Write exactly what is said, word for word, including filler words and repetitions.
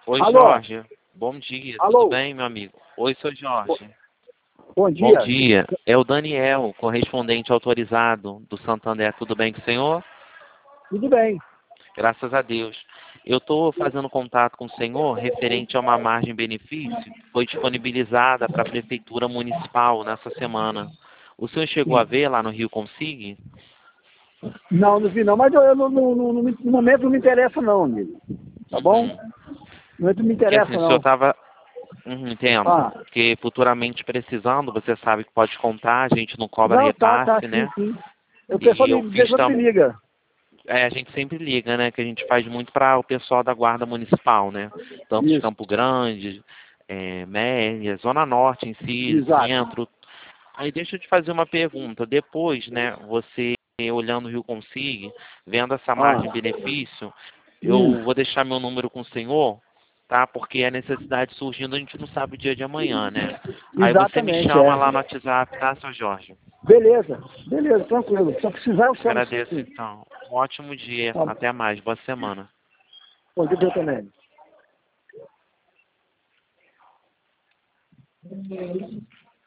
Oi, Alô? Jorge. Bom dia. Alô? Tudo bem, meu amigo? Oi, sou Jorge. Bom dia. Bom dia. É o Daniel, correspondente autorizado do Santander. Tudo bem com o senhor? Tudo bem. Graças a Deus. Eu estou fazendo contato com o senhor referente a uma margem-benefício que foi disponibilizada para a Prefeitura Municipal nessa semana. O senhor chegou a ver lá no Rio Consig? Não, não vi não, mas eu, eu não, não, não, não me- no momento não me interessa não, amigo. Tá bom? Uhum. No momento não me Porque interessa assim, o senhor não. estava... Uhum, entendo. Ah, Porque futuramente precisando, você sabe que pode contar, a gente não cobra não, tá, tá, repasse, sim, né? sim. O pessoal E eu me, o fiz pessoal me tam... liga. é, a gente sempre liga, né? Que a gente faz muito para o pessoal da Guarda Municipal, né? Tanto de Isso, Campo Grande, é, Média, Zona Norte em si, exato. Centro. Aí deixa eu te fazer uma pergunta. Depois, né, você olhando o Rio Consig, vendo essa Ah, margem de benefício, eu vou isso, deixar meu número com o senhor, tá? Porque a necessidade surgindo, a gente não sabe o dia de amanhã, né? Aí você me exatamente, chama é. lá no WhatsApp, tá, seu Jorge? Beleza, beleza, tranquilo. Se eu precisar, eu chamo Agradeço, sim. então. Um ótimo dia. Tá Até mais. Boa semana. bom dia também.